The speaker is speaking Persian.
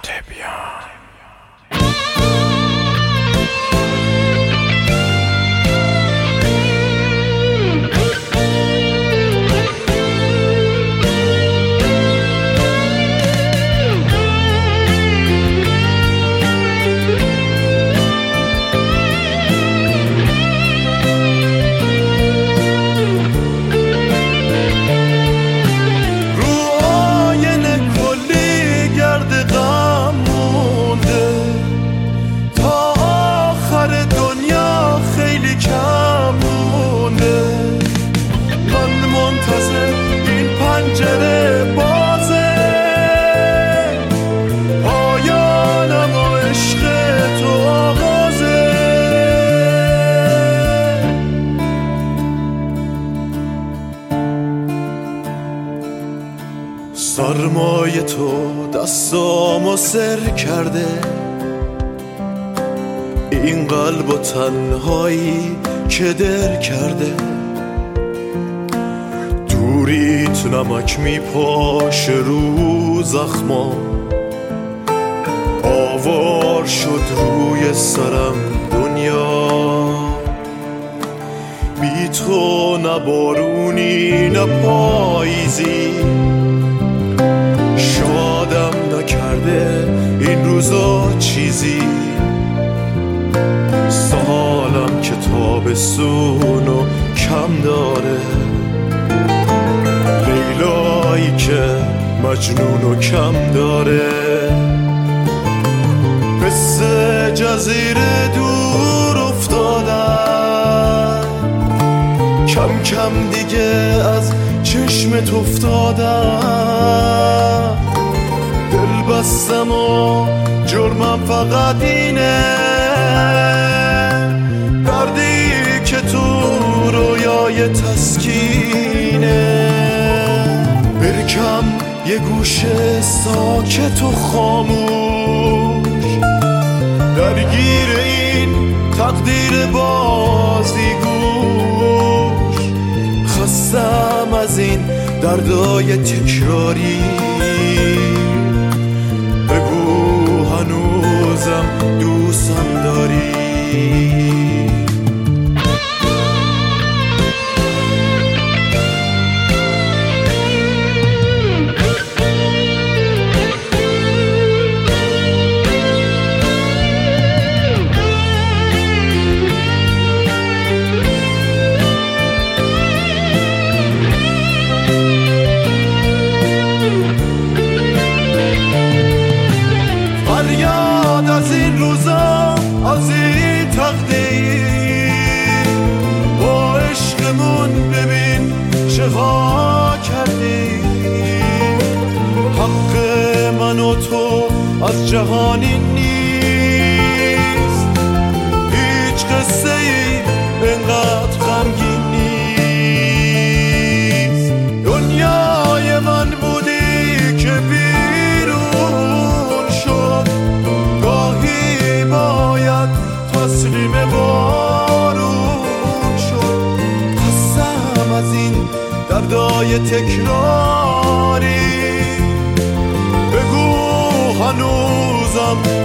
فورتپیانو. سرمایه تو دستامو سر کرده، این قلب و تنهایی که در کرده، دوریت نمک میپاشه رو زخما، آوار شد روی سرم دنیا، بی تو نه بارونی نه پاییزی، شادم نکرده این روزا چیزی، سالم که تابستونو کم داره، لیلایی که مجنونو کم داره، مثل جزیره دور افتادم، کم کم دیگه از چشمت افتادم، دل بستم و جرمم فقط اینه، دردی که تو رویای تسکینه، برکم یه گوشه ساکت و خاموش، درگیر این تقدیر بازیگوش، خستم از این دردای تکراری، بگو هنوزم دوستم داری. از این روزا از این تقدیر، با عشقمون ببین چها کردی، حق من و تو از جهانی نیست، هیچ قصه ای اینقدر غمگین نیست، دنیای من بودی که بیرون شد، تسلیم بارون شد، خستم از این دردای تکراری، بگو هنوزم